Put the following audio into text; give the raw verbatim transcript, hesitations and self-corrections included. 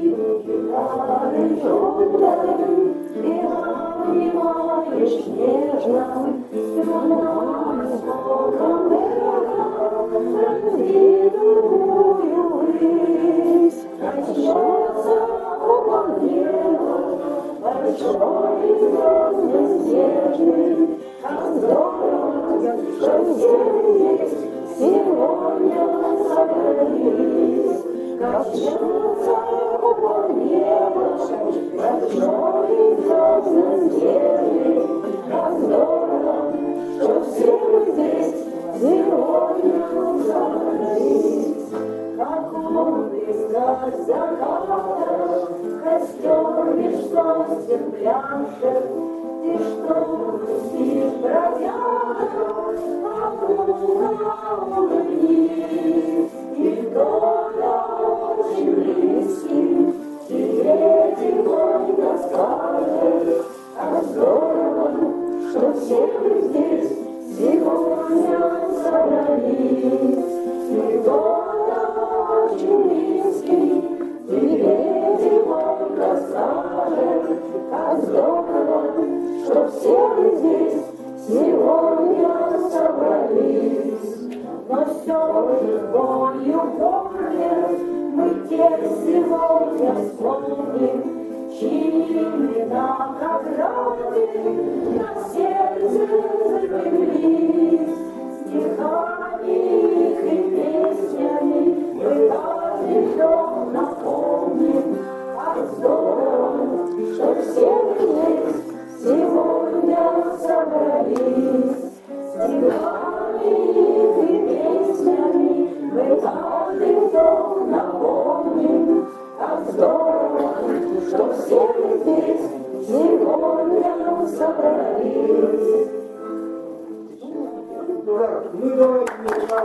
гитары желтой, ты обнимаешь нежно, струна звуком эхом пронзительную высь. Начнется купол неба, большой и звездный снежный, как здорово, что все здесь сегодня собрались. Начнется купол неба, большой и звездный снежный, как здорово, что все мы здесь сегодня собрались. Как улыбка заката, костер меж сосен пляшет, ты что спишь, бродяга, округа улыбнись, и кто-то очень близкий тебе тихонько скажет, как здорово, что все мы здесь сегодня собрались. И кто-то очень близкий тебе тихонько скажет, как здорово, что все мы здесь сегодня собрались. Но все же болью более мы тех сегодня вспомним, чьи имена как раны на сердце запеклись. Стихами их и песнями мы каждый вдох напомним, как здорово, что все мы здесь сегодня собрались. Стихами их и песнями мы каждый вдох напомним, как здорово, что все мы здесь сегодня собрались.